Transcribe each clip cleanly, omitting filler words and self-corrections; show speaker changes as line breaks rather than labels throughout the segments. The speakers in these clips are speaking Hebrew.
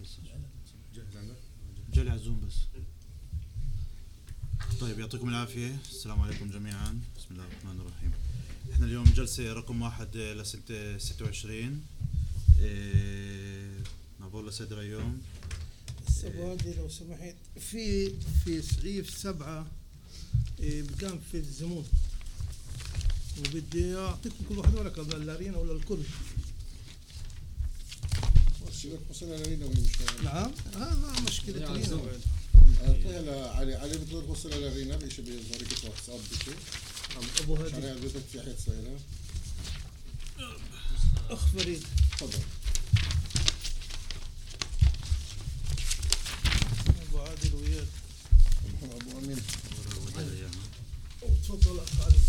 بس
جاهز عندك؟
جالي على الزوم بس. طيب يعطيكم العافية، السلام عليكم جميعا، بسم الله الرحمن الرحيم. احنا اليوم جلسة رقم 1 لسنة 26. نعبر لسيد اليوم.
السبادي لو سمحت في صعيف 7 بقام في الزمون، وبدي اعطيكم كل واحد ورقه بالارينا ولا الكل.
سيبك وصلنا لارينا وهي مش
نعم هذا مشكله ارينا.
اعطيها علي بتقدر توصلها لارينا بشيء بيظهرك واتساب بشيء.
ابو
عشان
هادي
هي بدك في حيط سائله.
اخ فريد
تفضل.
ابو عادل وياك.
ابو امين
تفضل اخ علي.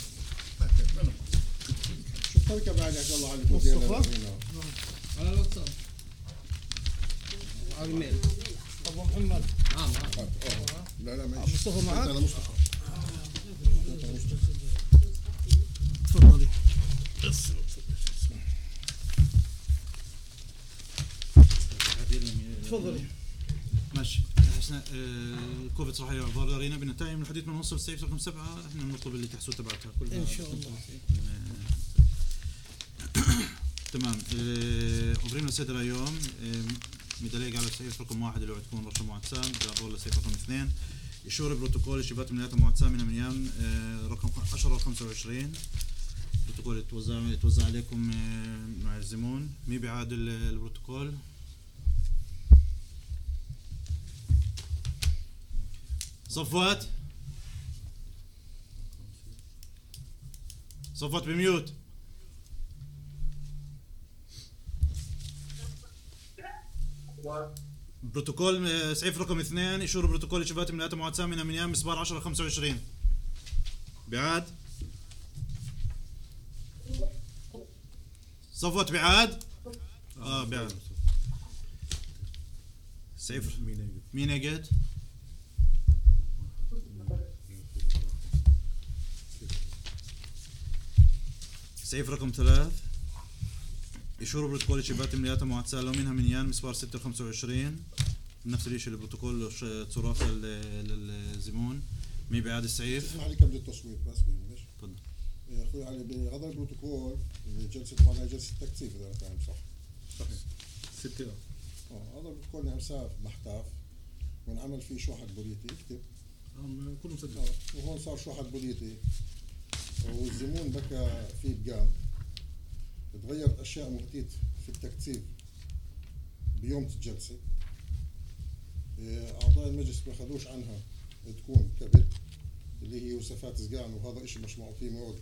شو الطريقه بعد يا الله على
مصطفى؟
لارينا.
على الواتساب على الميل.
ابو محمد
لا ماشي.
مصطفى معك؟
انا مصطفى.
تفضلي. تفضلي.
ماشي. احنا الكوفيد صراحة يعبر لارينا بنتائج من الحديث من نوصل السيف رقم 7. احنا بنطلب اللي تحسوا تبعتها كلها
ان شاء الله.
تمام. عبرين لسيد اليوم مدلق على السيف رقم 1 اللي هو تكون رقم واتساب، جابوا لسيف رقم 2 يشور بروتوكول شبات مليات واتساب من ايام رقم 10/25. البروتوكول يتوزع عليكم مع الزمون. مي بيعاد البروتوكول؟ صفوات بميوت. بروتوكول سعيف رقم 2 يشور بروتوكول شبات مليات واتساب من ايام مسبار 10/25. بيعاد صفوت بيعاد. بيعاد سعيف مين يقعد؟ سعيف رقم 3 يشور بروتوكول شبات مليات واتساب منها من يان مسبار 6/25. نفس الشيء البروتوكول صراف للزمون. مي بيعاد السعيف.
اسمح لي قبل التصويت بس بينش.
تفضل
يا اخوي علي بهذا البروتوكول الجلسه طبعا هي جلسه تكثيف اذا انا فاهم صح.
صحيح 6.
هذا البروتوكول انساف محتاف وانعمل فيه شوحد بوليتي اكتب.
كله مسجل.
وهون صار شوحد بوليتي والزمون بكى فيه بقام. تغيرت اشياء مهتيت في التكثيف بيوم الجلسه. اعضاء المجلس ما خذوش عنها تكون كبت اللي هي وصفات سجان، وهذا اشي مش معطيه موعد.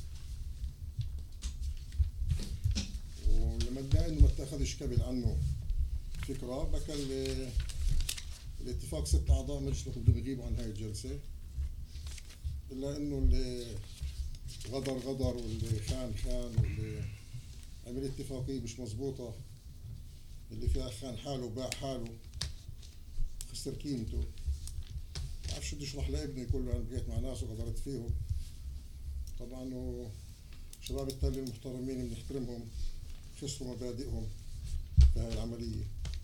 ولما ادعي انه ما اتخذش كبل عنه فكره بكى الاتفاق 6 اعضاء مجلس بدهم يغيبوا عن هاي الجلسه، الا انه اللي غدر واللي خان واللي عمل اتفاقيه مش مزبوطه اللي فيها خان حاله وباع حاله خسر قيمته. ما بعرفش بدي اشرح لابني يقول له انا بقيت مع ناس وغدرت فيهم. طبعا شباب التالي المحترمين بنحترمهم خسروا مبادئهم في هاي العمليه.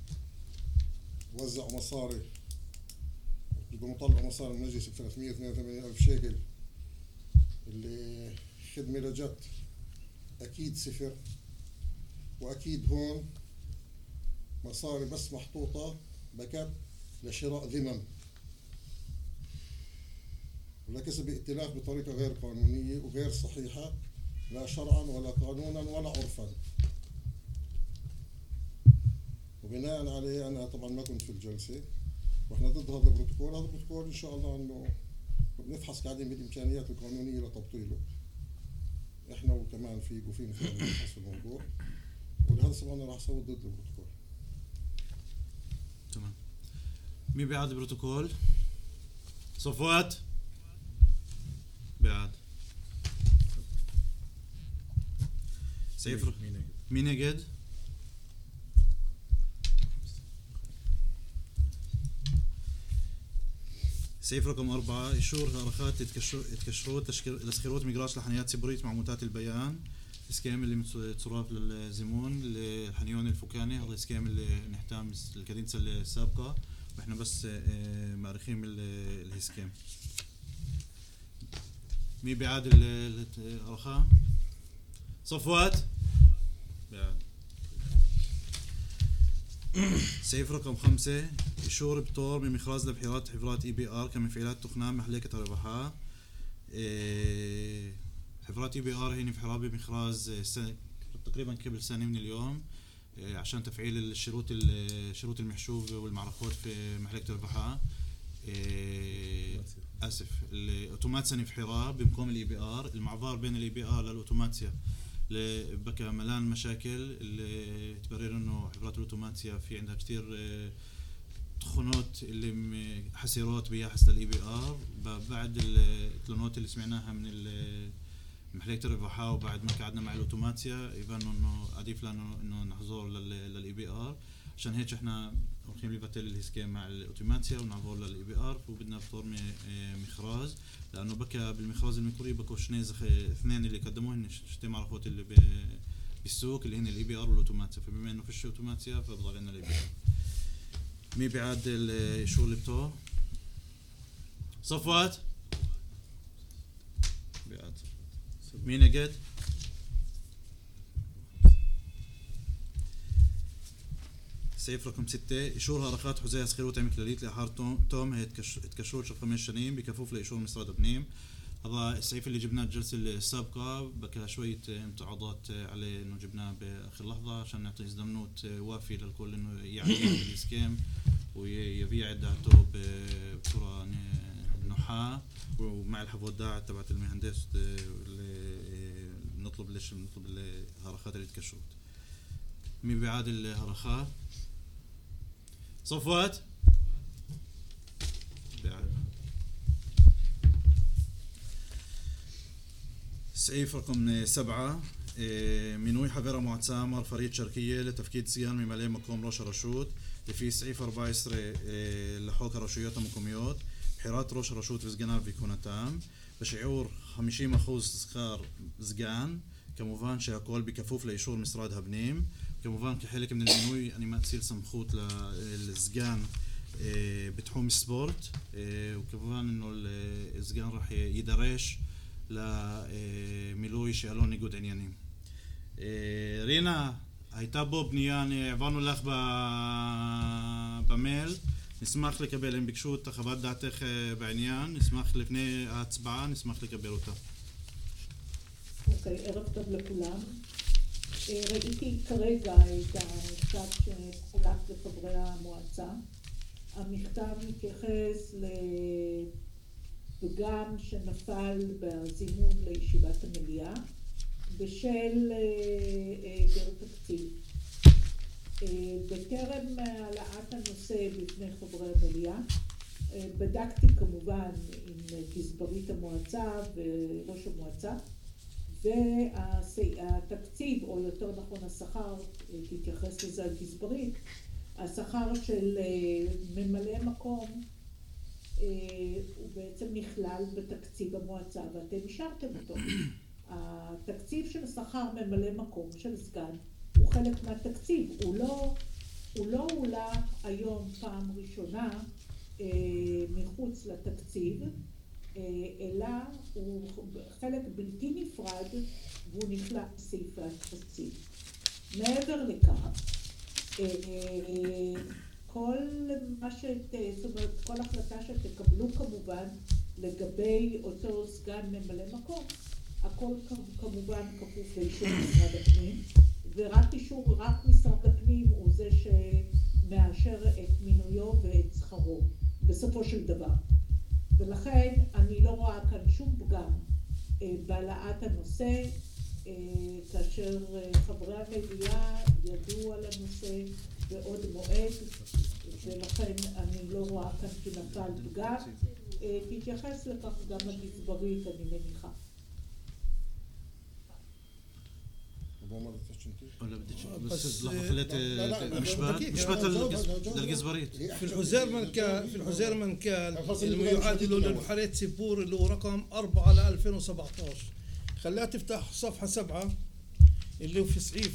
وزعوا مصاري بدهم يطلعوا مصاري من المجلس ب 382,000 شيكل. اللي خدمه لجت اكيد صفر، واكيد هون مصاري بس محطوطه بكت لشراء ذمم ولكسب ائتلاف بطريقه غير قانونيه وغير صحيحه لا شرعا ولا قانونا ولا عرفا. وبناء عليه انا طبعا ما كنت في الجلسه واحنا ضد هذا البروتوكول. هذا البروتوكول ان شاء الله انه بنفحص قاعدين بالامكانيات القانونيه لتبطيله. احنا وكمان في مثلا نفحص في الموضوع، ولهذا السبب انا راح اصوت ضد البروتوكول.
تمام. مين بيعاد البروتوكول؟ صفوات بيعاد. سيف مين يقعد؟ سيف رقم 4 يشور هرخات يتكشروا تسخيروت مقراش لحنيات سبريت مع موتات البيان الاسكام اللي متصرف للزمون الحنيون الفكاني، هذا الاسكام اللي نحتام الكادنسة السابقة، واحنا بس مارخين الاسكام. مين بيعاد الرخاء؟ صفوات بيعاد. سيف رقم 5 إشور بطور بمخراج لبحيرات حفرات EBR كمفعولات تخنام محليكة الربحاء. حفرات EBR هي انفحارات بمخراج تقريبا قبل سنة من اليوم عشان تفعيل الشروط المحشوب والمعرفات في محليكة الربحاء. آسف، الأوتوماتسيا انفحارها بمقام EBR. المعبر بين EBR للأوتوماتسيا بكى ملان مشاكل اللي تبرر انه حفرات الاوتوماتيا في عندها كثير تخونات اللي حسيرات بيحس للEBR. بعد التلونات اللي سمعناها من محلية الربحاء وبعد ما قعدنا مع الاوتوماتيا يبان انه عديف لانه انه نحضر للEBR، عشان هيك احنا واخدين ببتل الهسكام مع الاوتوماتيا ونعبر للEBR وبدنا بطور مخراج، لانه بكى بالمخراج المكوري بكوا اثنين اللي قدموه شتي معرفات اللي بالسوق اللي هن الEBR والاوتوماتيا، فبما انه فيش اوتوماتيا فبضل عندنا الEBR. مين بيعاد الشغل اللي بتوع صفوات؟ بيعاد. مين قد؟ سيف رقم 6 إشور هرخات حزية صغيرة وتعمل كلاليت لأحار توم هي تكشروت شرق 5 سنين بكفوف لإشور مصراد بنيم. هذا السيف اللي جبناه الجلسة السابقة بكى شوية امتعاضات عليه إنه جبناه بآخر لحظة عشان نعطي ازدمنوت وافي للكل إنه يعيد الإسكام ويبيع عدته بصورة نحاة ومع الحفوداع تبعت المهندس اللي نطلب الهرخات اللي تكشروت. مين بيعاد الهرخات؟ صفوات سعيف رقم 7 منوي حفيرة معتسى مار فريد شركية لتفكيد سيان ممالي مقام روش رشود في سعيف 4 يسري لحوك رشويات مقوميات بحيرات روش رشود في زقنا في كونتام بشعور 50% سخار زقان كموفان شاكول بكفوف لإشور مصراد هبنيم كموفان كحلك من المنوي يعني ما تصير سمخوت للزقان بتحوم سبورت وكموفان انه الزقان راح يدرش למילוי שאלון ניגוד עניינים. רינה, הייתה בו פנייה, העברנו לך במייל, נשמח לקבל, הם ביקשו את חוות דעתך בעניין, נשמח לפני ההצבעה, נשמח לקבל אותה.
אוקיי, ערב טוב לכולם. ראיתי כרגע את המכתב שחולק לחברי המועצה. המכתב מתייחס פגם שנפל בזימון לישיבת המליאה בשל היעדר תקציב. בטרם העלאת הנושא בפני חברי המליאה, בדקתי כמובן עם גזברית המועצה וראש המועצה, והתקציב, או יותר נכון השכר, תתייחס לזה הגזברית, השכר של ממלא מקום הוא בעצם נכלל בתקציב המועצה ואתם אישרתם אותו. התקציב של שכר ממלא מקום של סגן הוא חלק מהתקציב, הוא לא עולה היום פעם ראשונה מחוץ לתקציב, אלא הוא חלק בלתי נפרד והוא נכלל בסעיפי התקציב. מעבר לכך, כל החלטה שתקבלו כמובן לגבי אותו סגן ממלא מקום, הכל כמובן כפוף לאישור משרד הפנים, רק משרד הפנים הוא זה שמאשר את מינויו ואת שכרו בסופו של דבר. ולכן אני לא רואה כאן שום פגם בהעלאת הנושא, כאשר חברי המליאה ידעו על הנושא בעוד מועד, ולכן אני לא רואה כאן כנפל פגם. תתייחס לכך גם הגזברית, אני מניחה.
ولا بدك بس لحظة خليت مشبات للجزبريت
في الحزير منكال اللي يعادل للبحرية سيبور اللي هو رقم 4/2017. خليها تفتح صفحة 7 اللي هو في سعيف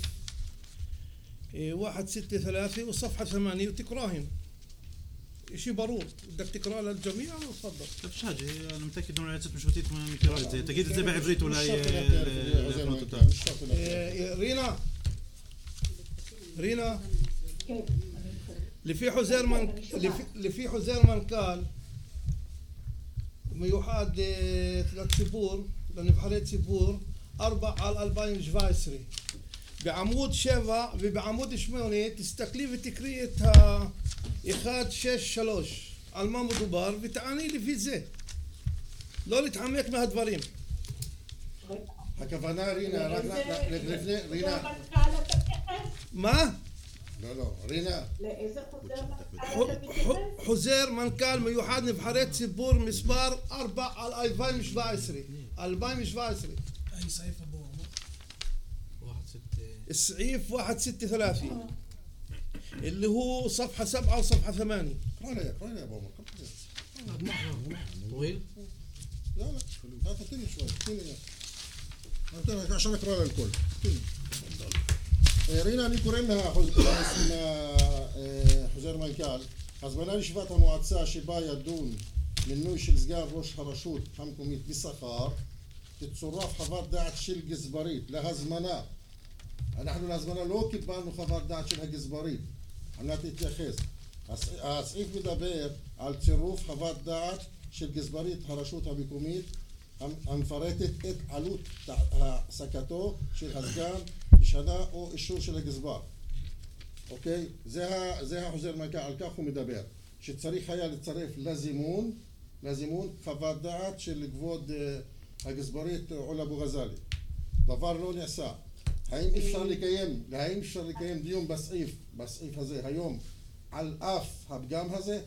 163 وصفحة 8 وتكراهن شيء برور. بدك تقرأ للجميع وتفضل.
طيب مش حاجة، أنا متأكد إنه العدسة مش مشوتيت من كرايت زي تجيد زي بعفريت ولا
رينا
כן,
לפי חוזר מנכ"ל מיוחד לציבור, לנבחרי ציבור 4/2017 בעמוד 7 ובעמוד 8 תסתכלי ותקראי את 163 על מה מדובר ותעני לפי זה, לא להתחמק מהדברים.
הכוונה רינה, רק לפני רינה.
מנכ"ל אתה מתייחס?
מה?
לא, רינה.
לאיזה חוזר מנכ"ל אתה מתייחס?
חוזר מנכ"ל מיוחד נבחרי ציבור מספר 4/2017
أي صحيفة أبو
السعيف 136 اللي هو صفحة 7 وصفحة 8.
اقرأ لي يا ابو عمر.
طويل؟
لا تعطيني شوي، اعطيني عشان اقرا للكل. רינה, אני קורא מהחוזר מנכ"ל, הזמנה לישיבת המועצה שבה ידון מינוי של סגן ראש הרשות המקומית בשכר, תצורף חוות דעת של גזברית להזמנה. אנחנו להזמנה לא קיבלנו חוות דעת של הגזברית, על מנת להתייחס. הסעיף מדבר על צירוף חוות דעת של גזברית הרשות המקומית המפרטת את עלות העסקתו של הסגן בשנה או אישור של הגזבר. אוקיי? זה החוזר מנכ"ל, על כך הוא מדבר. שצריך היה לצרף לזימון חוות דעת של כבוד הגזברית עולה אבו גזאלי. דבר לא נעשה. האם אפשר לקיים דיון בסעיף הזה היום על אף הפגם הזה?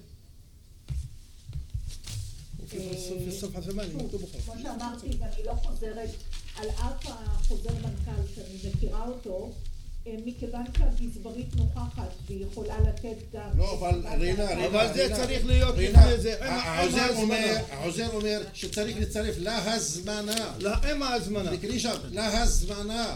في الصفحة 8 مكتوب
כמו שאמרתי, ואני לא חוזרת על אף החוזר מנכ"ל שאני מכירה אותו, מכיוון שהגזברית נוכחת והיא יכולה לתת גם...
לא, אבל רינה,
אבל זה צריך להיות
רינה,
לפני זה.
העוזר אומר שצריך לצרף להזמנה.
עם ההזמנה.
תקראי שם, להזמנה.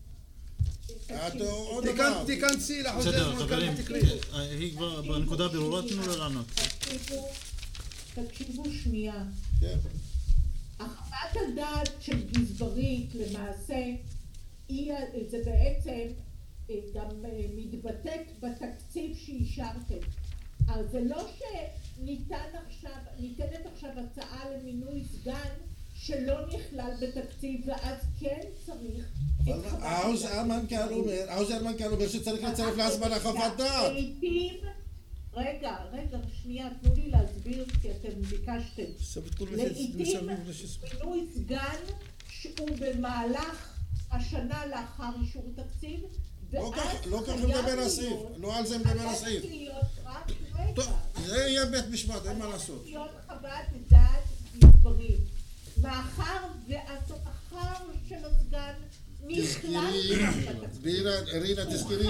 תיכנסי לחוזר
בסדר,
מנכ"ל
חברים,
ותקראי.
היא כבר בנקודה ברורה, תנו לה לענות.
תקשיבו שנייה.
כן.
החוות הדעת של גזברית למעשה, זה בעצם גם מתבטאת בתקציב שאישרתם. אז זה לא שניתנת עכשיו הצעה למינוי סגן שלא נכלל בתקציב, ואז כן צריך את חוות הדעת.
העוזר מנכ"ל אומר שצריך לצרף להזמנה חוות דעת.
רגע, שנייה, תנו לי להסביר, כי אתם ביקשתם. לעתים מינוי סגן שהוא במהלך השנה לאחר אישור תקציב,
לא כך מדבר הסעיף, לא על זה מדבר הסעיף. זה יהיה בית משפט, אין מה לעשות.
להיות חוות דעת גזברית. מאחר והשכר של הסגן
רינה,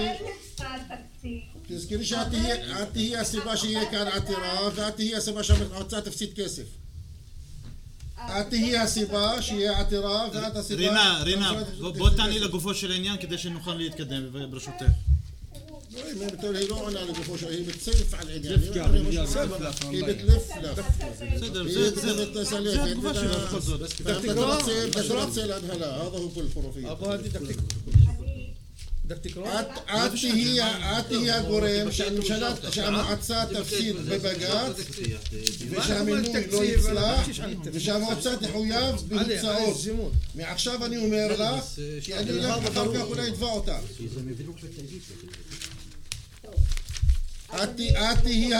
תזכרי שאת תהיי הסיבה שיהיה כאן עתירה, ואת תהיי הסיבה שהמועצה תפסיד כסף. את תהיי הסיבה שיהיה עתירה, ואת הסיבה...
רינה, בוא תעני לגופו של העניין כדי שנוכל להתקדם ברשותך.
היא לא עונה לגופו של... היא בצלף על עניין. היא בتلفلف.
בסדר,
זה
התגובה שלה בכל זאת.
بس רוצה להנהלה, هذا هو كل خرافية. את תהיי הגורם שהמועצה תפסיד בבג"ץ ושהמינוי לא יצלח ושהמועצה תחויב בהוצאות. מעכשיו אני אומר לך כי אני הולך אחר כך אולי אתבע אותה. את תהיי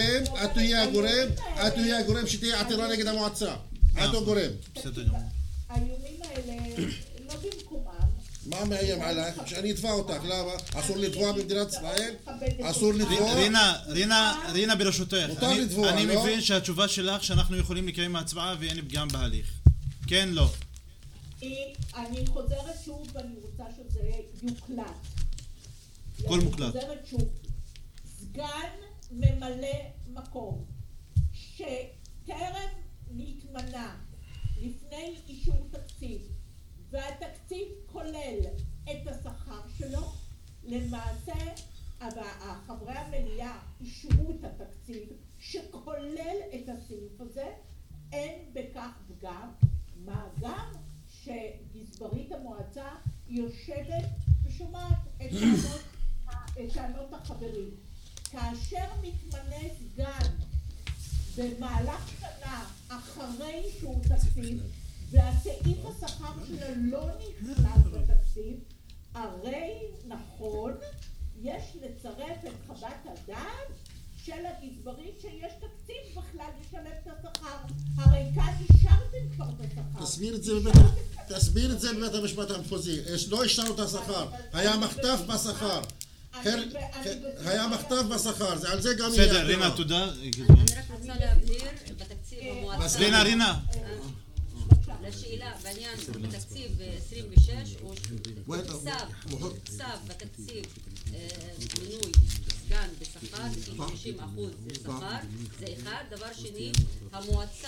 הגורם שתהיה עתירה נגד המועצה. את הגורם.
האיומים האלה לא במקומם.
מה מאיים עלייך? שאני אתבע אותך, למה? אסור לתבוע במדינת ישראל? אסור לתבוע?
רינה ברשותך,
מותר לתבוע,
אני
לא?
מבין שהתשובה שלך שאנחנו יכולים לקיים הצבעה ואין פגם בהליך. כן, לא.
אני חוזרת שוב ואני רוצה שזה יוקלט.
הכל מוקלט.
אני חוזרת שוב. סגן ממלא מקום שטרם נתמנה לפני אישור תקציב והתקציב כולל את השכר שלו. למעשה חברי המליאה אישרו את התקציב שכולל את הסעיף הזה, אין בכך פגם, מה גם שגזברית המועצה יושבת ושומעת את טענות החברים. כאשר מתמנה סגן במהלך שנה אחרי שהוא תקציב והסעיף השכר שלו לא נכנס בתקציב, הרי נכון יש לצרף את חוות הדעת של הגזברית שיש תקציב בכלל לשלם את השכר. הרי כאן אישרתם כבר את השכר.
תסביר את זה בבית המשפט המחוזי. לא אישרנו את השכר, היה מחטף בשכר. היה מחטף בשכר, זה על זה גם יהיה.
בסדר, רינה, תודה.
אני רק רוצה להבהיר בתקציב המועצה.
רינה.
לשאלה בעניין בתקציב 26 הוא צו בתקציב מינוי סגן בשכר, 60% שכר, זה אחד. דבר שני, המועצה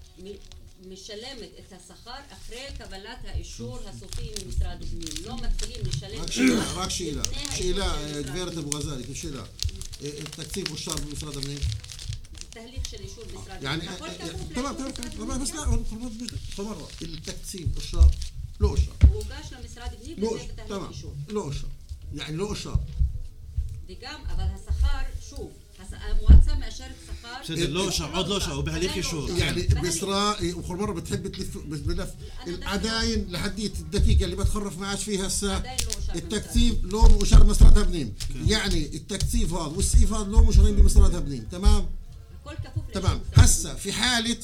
משלמת את השכר אחרי קבלת האישור הסופי ממשרד הפנים. לא מתחילים לשלם.
רק שאלה, גברת אבו גזאלי, שאלה. התקציב אושר במשרד הפנים?
תהליך של אישור משרד
يعني
הפנים.
تمام التقسيم أشهر لو أشهر
הוא הוגש למשרד הפנים וזה בתהליך אישור.
לא אושר, يعني לא אושר.
וגם, אבל השכר, שוב, המועצה מאשרת שכר.
בסדר, לא אושר, עוד לא אושר, הוא בהליך אישור.
يعني بإسراء وكل مرة بتحب تلف بلف العداين لحديت الدقيقة اللي بتخرف معاش فيها هسه التكثيف لو مؤشر بمسرات هبنيم. يعني التكثيف هذا والسقيف هذا لو مؤشرين بمسرات هبنيم. تمام؟ تمام. هسه في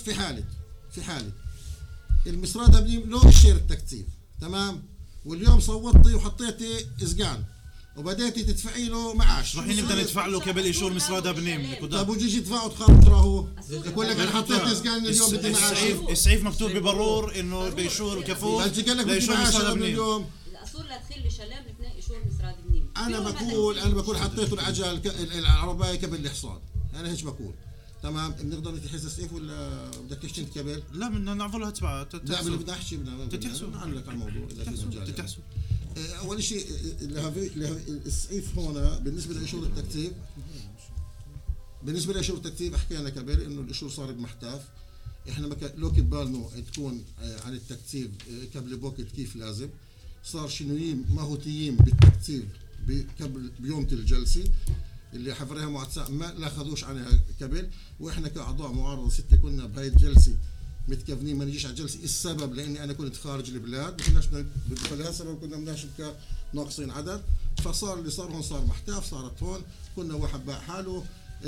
حالة المسرات هبنيم لو اشير التكثيف. تمام؟ واليوم صوتي وحطيتي إسقان وبديتي تدفعي له معاش.
راح نبدا ندفع له قبل ايشور مسراد ابنيم.
طيب وجيجي تدفعوا تخرج راهو يقول لك انا حطيت اسقان اليوم بدي معاش.
السعيف مكتوب ببرور انه بايشور كفو
لايشور مسراد ابنيم.
الاصول لا تخلي لشلم لفناء ايشور مسراد ابنيم.
انا بقول حطيته العجل العربايه قبل الحصان. انا هيك بقول. تمام. بنقدر نتحس السيف ولا بدك تشتي قبل؟
لا بدنا نعرفها تبعها.
لا بدي احكي بدنا نعلق على الموضوع اذا في مجال.
تتحسب.
اول شيء السقيف هون بالنسبه لإيشور التكتيب، بالنسبه لإيشور التكتيب حكينا قبل انه الإيشور صار بمحتاف. احنا لو كبالنا تكون عن التكتيب قبل بوقت كيف لازم، صار شنويين ماهوتيين بالتكتيب قبل بيوم الجلسه اللي حفرها معتصم ما لا خذوش عنها قبل. واحنا كاعضاء معارضه سته كنا بهاي الجلسه متكفنين ما نجيش على الجلسه. السبب لاني انا كنت خارج البلاد، ما كناش فلهالسبب كنا بناشب ناقصين عدد. فصار اللي صار هون صار محتاف، صارت هون كنا واحد باع حاله،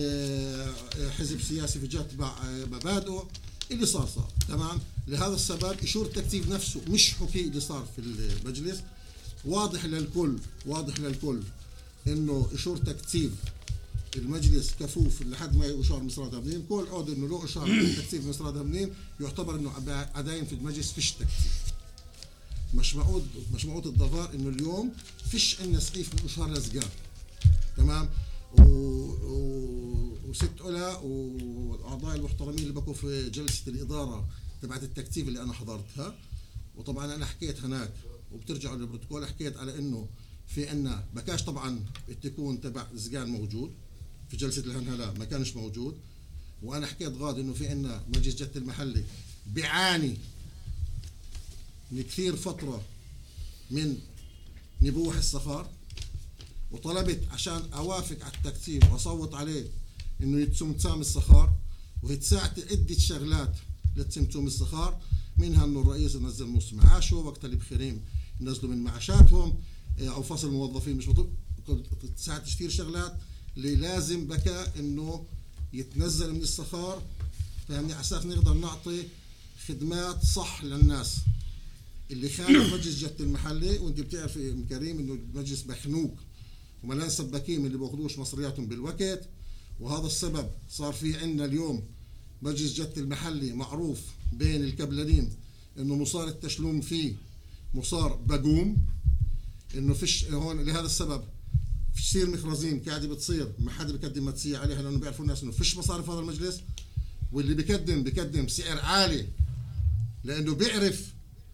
حزب سياسي في جهه باع مبادئه، اللي صار تمام. لهذا السبب إيشور التكتيب نفسه مش حكي اللي صار في المجلس. واضح للكل انه إيشور تكتيب المجلس كفوف لحد ما يشار مسراد هبنيم. كل عود انه لو اشار تكتيف مسراد هبنيم يعتبر انه عداين في المجلس فيش تكتيف. مش معود الضفار انه اليوم فيش عندنا سقيف من اشهار لزقان. تمام. وست علا واعضاء المحترمين اللي بكوا في جلسه الاداره تبعت التكتيف اللي انا حضرتها، وطبعا انا حكيت هناك وبترجعوا للبروتوكول، حكيت على انه في عنا بكاش طبعا التكون تبع زقان موجود في جلسه الهنهلا ما كانش موجود. وانا حكيت غاد انه في عنا مجلس جدة المحلي بيعاني من كثير فتره من نبوح الصفار، وطلبت عشان اوافق على التكتيف واصوت عليه انه يتسم الصخار، ويتساعد عده شغلات لتسمتم الصخار، منها انه الرئيس نزل نص معاشه وقت اللي بخيرين ينزلوا من معاشاتهم او فصل موظفين مش مطلوب. تساعد كثير شغلات اللي لازم بكى انه يتنزل من الصخار، فهمني، على اساس نقدر نعطي خدمات صح للناس اللي خانوا مجلس جدة المحلي. وانت بتعرف ام كريم انه المجلس مخنوق وملان سباكين اللي بياخذوش مصرياتهم بالوقت، وهذا السبب صار في عندنا اليوم مجلس جدة المحلي معروف بين الكبلانين انه مصار التشلوم فيه مصار بقوم، انه فيش هون. لهذا السبب في كثير مخرزين قاعده بتصير ما حدا بيقدم مدسيه عليها، لانه بيعرفوا الناس انه فيش مصاري هذا المجلس، واللي بيقدم سعر عالي لانه بيعرف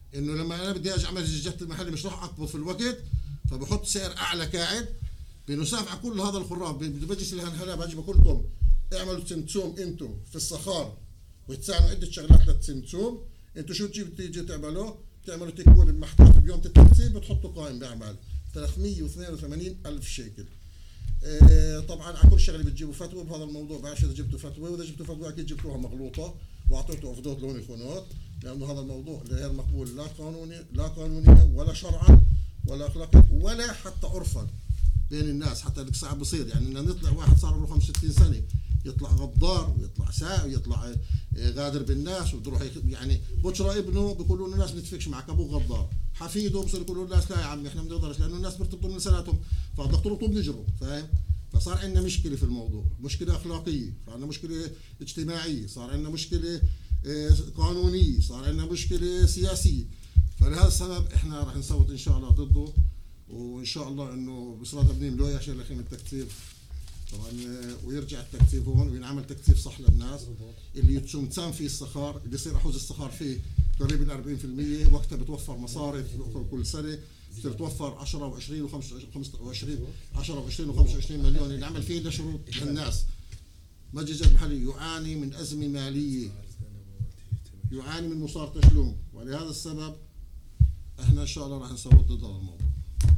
انه لما انا بدي اجي اعمل الجت المحلي مش راح اقبض في الوقت، فبحط سعر اعلى قاعد بنساف على كل هذا الخراب. بجلس الهلا باجي بقول لكم اعملوا تمتوم انتم في الصخار وتساعدوا عده شغلات للتمتوم. انتم شو تيجي تعملوا تكوين المحطات بيوم التنسيق بتحطوا قائم باعمال 382,000 شيكل. طبعا على كل شغله بتجيبوا فتوى بهذا الموضوع. بعرفش اذا جبتوا فتوى، واذا جبتوا فتوى اكيد جبتوها مغلوطه واعطيتوا افضل لون الخنوط، لانه هذا الموضوع غير مقبول لا قانونيا ولا شرعا ولا اخلاقيا ولا حتى عرفا بين الناس. حتى صعب بصير يعني ان نطلع واحد صار له 65 سنه يطلع غدار ويطلع ساعي ويطلع غادر بالناس وتروح يعني بشرى ابنه بيقولوا له الناس ما تفكش معك ابوه غدار، حفيده بصير يقولوا الناس لا يا عمي احنا ما بنقدرش لانه الناس بيرتبطوا من سنتهم فبدك تربطوا بنجروا فاهم. فصار عندنا مشكله في الموضوع، مشكله اخلاقيه، صار عندنا مشكله اجتماعيه، صار عندنا مشكله قانونيه، صار عندنا مشكله سياسيه. فلهذا السبب احنا راح نصوت ان شاء الله ضده، وان شاء الله انه بصراحه بنيم له عشان الاخير التكثيف طبعا ويرجع التكثيف هون وينعمل تكثيف صح للناس اللي يتسام فيه الصخار، اللي يصير احوز الصخار فيه قريب من 40%. وقتها بتوفر مصاري كل سنه بتصير توفر 10 و20 و25 10 و20 و25 مليون اللي عمل فيه لشروط للناس. مجلس المحلي يعاني من ازمه ماليه، يعاني من مصاري تشلوم، ولهذا السبب احنا ان شاء الله راح نصوت ضد هذا الموضوع.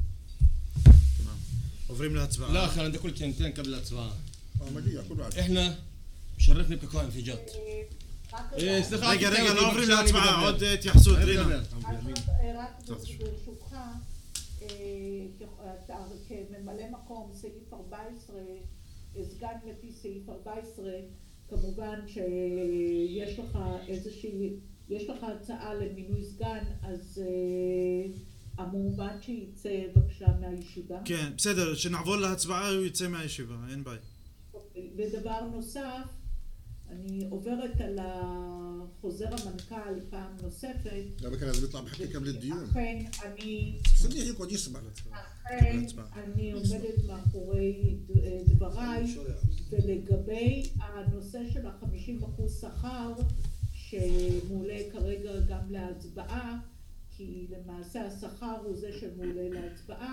عوفرين للهتسباع.
لا خلينا كل كلمتين قبل الهتسباع.
احنا
مشرفني بكقائم في جد.
ايه دقيقة عوفرين للهتسباع عود يتيحسوا درينا.
ברשותך, כממלא מקום סעיף 14, סגן לפי סעיף 14, כמובן שיש לך יש לך הצעה למינוי סגן, אז המועמד שיצא בבקשה מהישיבה.
כן, בסדר, שנעבור להצבעה הוא יצא מהישיבה, אין בעיה.
ודבר נוסף, אני עוברת על חוזר המנכ"ל פעם נוספת.
لا بكره لازم يطلع بحكي قبل الديون.
אכן אני עומדת מאחורי דבריי, ולגבי הנושא של ה-50% שכר שמעולה כרגע גם להצבעה, כי למעשה השכר הוא זה שמעולה להצבעה,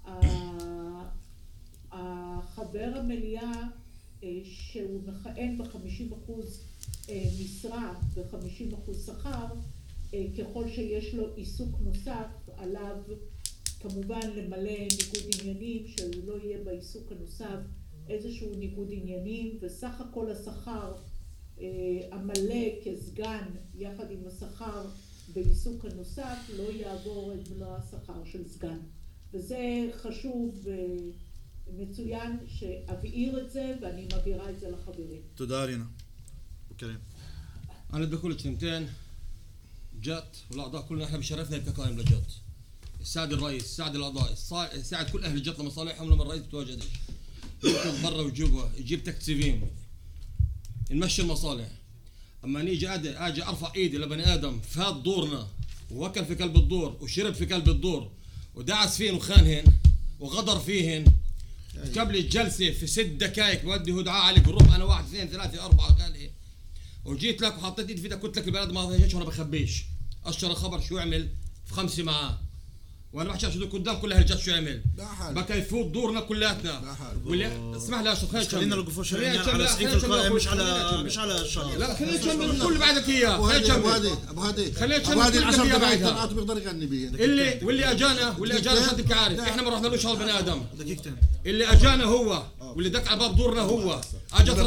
החבר המליאה שהוא מכהן ב-50% משרה ו-50% שכר, ככל שיש לו עיסוק נוסף עליו כמובן למלא ניגוד עניינים, שהוא לא יהיה בעיסוק הנוסף איזשהו ניגוד עניינים, וסך הכל השכר המלא כסגן יחד עם השכר בעיסוק הנוסף לא יעבור את מלוא השכר של סגן. וזה חשוב ומצוין שאבהיר את זה, ואני מבהירה את זה לחברים.
תודה רינה. بكريم.
انا بدي اقول كلمتين جت والاعضاء كلنا احنا بشرفنا كقائم لجت. السعد الرئيس، السعد الاعضاء، السعد كل اهل جت لمصالحهم لما الرئيس بتواجدش. يطلب برا ويجيب تكتيفين نمشي المصالح. اما نيجي اجي ارفع ايدي لبني ادم فات دورنا ووكل في قلب الدور وشرب في قلب الدور ودعس فيهن وخانهن وغدر فيهن قبل الجلسه في 6 دقائق بودي هو دعاء عليك الروح انا 1 2 3 4 قال ايه، وجيت لك وحطيت ايدي في ايدك قلت لك البلد ما هيش وانا بخبيش. اشر خبر شو عمل في 5 معاه وانا بحكي شو قدام كل اهل شو عمل بقى يفوت دورنا كلاتنا. واللي اسمح لي اشرف
خلينا نوقفوا شوي على سقيف القائم مش على الشغله.
لا خلينا نكمل كل بعدك اياه.
ابو هادي
خلينا نكمل 10
دقائق بيقدر يغني بيه.
واللي اجانا عشان تبقى عارف احنا ما رحنالوش هالبني ادم.
دقيقتين.
اللي اجانا هو واللي دق على باب دورنا هو اجت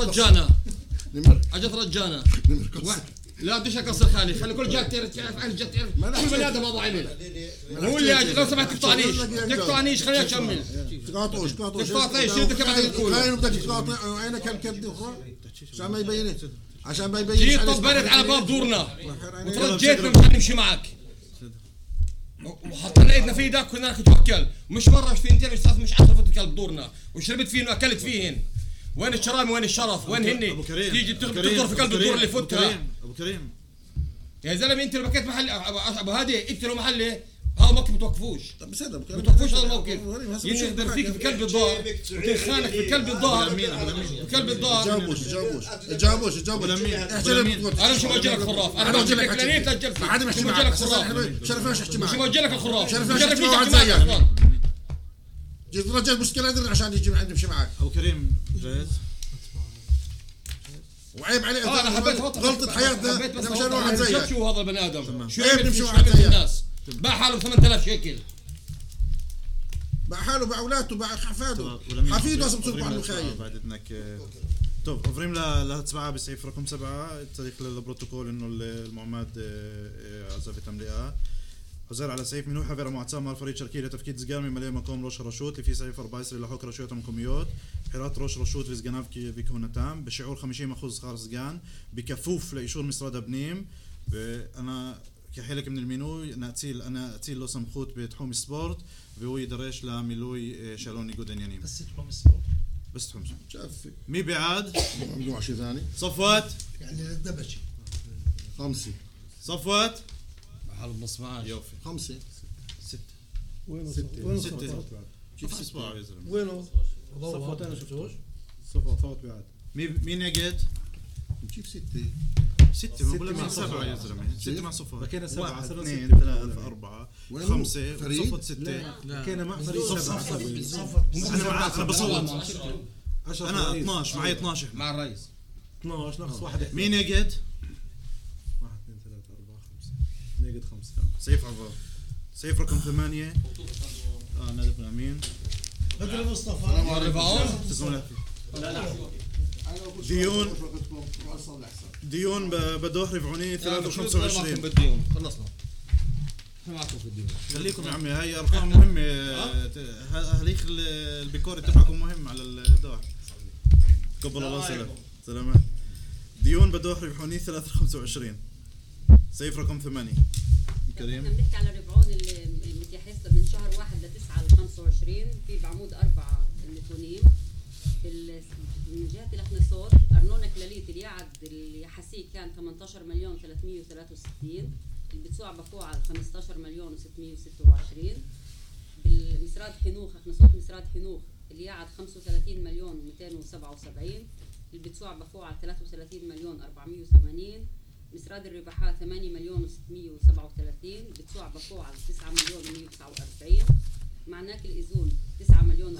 رجانا لا بديش اقصر خالي خلي كل جات تعرف عن جات تعرف كل بني ادم هذا عمل. هو اللي لو سمحت تقطعنيش خليني اكمل.
تقاطعوش
شو بدك بعد تقول؟
خلينا بدك تقاطع وعينك هالكبد اخرى عشان ما يبين
جيت طبلت على باب دورنا وترجيتنا مشان نمشي معك وحطينا ايدنا في ايدك كنا نتوكل مش مره في 2 مش 10 فتت قلب دورنا وشربت فيهن واكلت فيهن. وين الشرامي وين الشرف وين هني تيجي تقدر في قلب الدور اللي فوتها.
ابو كريم
يا زلمه انت لو بكيت محل ابو هادي انت لو محلي هذا موقف بتوقفوش.
طب بصدق
بتوقفوش هذا الموقف. يغدر فيك في قلب الدار وتخانق في قلب الدار في قلب الدار.
جاوبوش
انا مش بوجه لك خراف، انا بوجه لك كلانيت اجلت.
عادي مش
بوجه لك خراف،
شرفناش احكي
مش
معك.
بوجه لك الخراف.
شرفناش
شرف
احكي
يجي
معك
معك اصلا.
جيت رجال مشكلة ندري عشان يجي عندي يمشي معك.
ابو كريم جاهز؟
وعيب عليك
انا حبيت
غلطة حياتنا عشان واحد زيك.
شو هذا البني ادم؟ شو
عيب
يعمل
نمشي
شو
واحد
يعمل في
زيك.
الناس؟ باع حاله ب 8000 شيكل.
باع حاله باع اولاده باع حفاده.
ولمين
حفيده اصلا
أوفريم
بتصير عنه خاين.
بعد اذنك طب اوفريم لتسبعة بسعيف رقم 7 التاريخ للبروتوكول انه المعماد عزف تملئه حزار على سعيف منوحة فيرا معتصم مال فريق شركية لتفكيك زقان من مليء مقام روش رشوت اللي في سعيف 4 يسري لحوك رشوت مقوميات حيرات روش رشوت في زقاناف في كونتام بشعور 50 مخوز خار زقان بكفوف لإشور مصرادة بنيم أنا كحيلك من المينو أنا أتيل له سمخوت بتحوم سبورت وهو يدرش لميلوي شالوني جودن ينيم
بس تحوم سبورت
بس تحوم
شاف
مي بعاد
ممنوع شيء ثاني.
صفوات
يعني للدبشي
5
صفوات
حاله بنص معاش.
يوفي
5
6
وينه
6 كيف اسبوع يا زلمه
وينه
صفوت انا شفتوش
صفوت بعد
مين يقعد
نجيب 6
6 ما بقول لك 7 يا زلمه 6 مع صفوات
بكينا 7
1
صرنا
2
6
3 4
وين
5
فريد؟
صفوت 6
بكينا مع فريق 7
انا بصوت
10
انا 12 معي 12
مع الرئيس
12 ناقص واحد
مين يقعد
1 2 3 4 5 نقد 5
سيف عبار سيف رقم 8 نادب امين
بدر مصطفى
الرفعون
ديون بدوح رفعوني 325
بالديون خلصنا معكم في الديون.
خليكم يا عمي هاي ارقام مهمه هليخ البيكوري تبعكم مهم على الدوح قبل الله سلامات ديون بدوح ربحوني 325 سيف رقم 8 كريم
احنا بنحكي على الربعون اللي متيحس من شهر 1 ل 9 ل 25 في بعمود 4 النتونيم من جهة الأخنصوت أرنونة كلاليت اليعد اليحاسي كان 18 مليون 363 البتسوع بفوعل 15 مليون و626 بالمسراد حنوخ أخنصوت مسراد حنوخ اليعد 35 مليون 277 البتسوع بفوعل 33 مليون 480 مسراد الرباحات 8 مليون و637 بتسوع بفوعل 9 مليون 149 معناك الإذون 9 مليون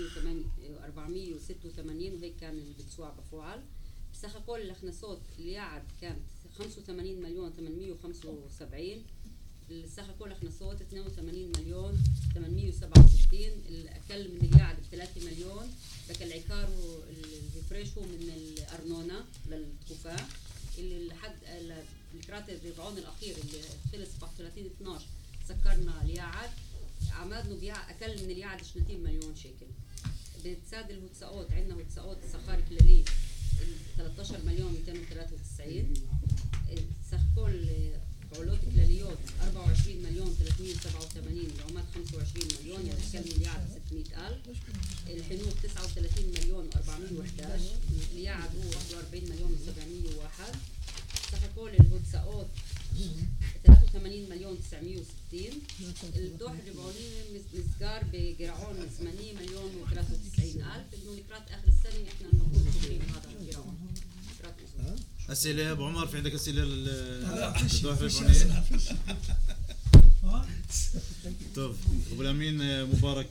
486 وهيك كان اللي بتسوع بفوعل بسخ كل الأخنصوت اليعد كانت 85 مليون 875 السخ كل الأخنصوت 82 مليون 867 الأقل من اليعد ب 3 مليون لك العكار والريفريش هو من الأرنونة للتكوفاء اللي لحد الكرات الربعون الأخير اللي خلص ب 30/12 سكرنا اليعد عمادنا بيع أقل من اليعد 30 مليون شيكل بتساد الهوتساوت عندنا هوتساوت سخار كلالي 13 مليون 293 سخكول عولوت كلاليوت 24 مليون 387 العماد 25 مليون يعني أقل من اليعد 600,000 الحنوخ 39 مليون 411 اليعد هو 41 مليون 701 سخكول الهوتساوت 83 مليون 960 الدوح الربعوني مسجار بجرعون 80 مليون و93,000 انه لكرات اخر السنه احنا المفروض نجيب هذا الجرعون
اسئله ابو عمر في عندك اسئله للدوح الربعوني طيب ابو الامين مبارك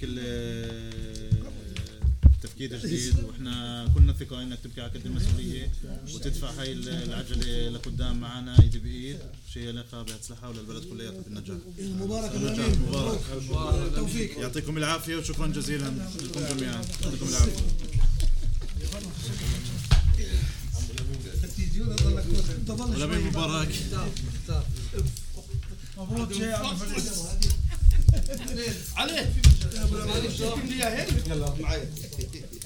التفكير جديد واحنا كلنا ثقة انك تبكي على قد المسؤولية وتدفع هاي العجلة لقدام معنا ايد بايد شيء لك بهالصحة وللبلد كلياتها بالنجاح.
مبارك
مبارك
توفيق
يعطيكم العافية وشكرا جزيلا لكم جميعا يعطيكم العافية. الامين مبارك
مبروك شيء
عليه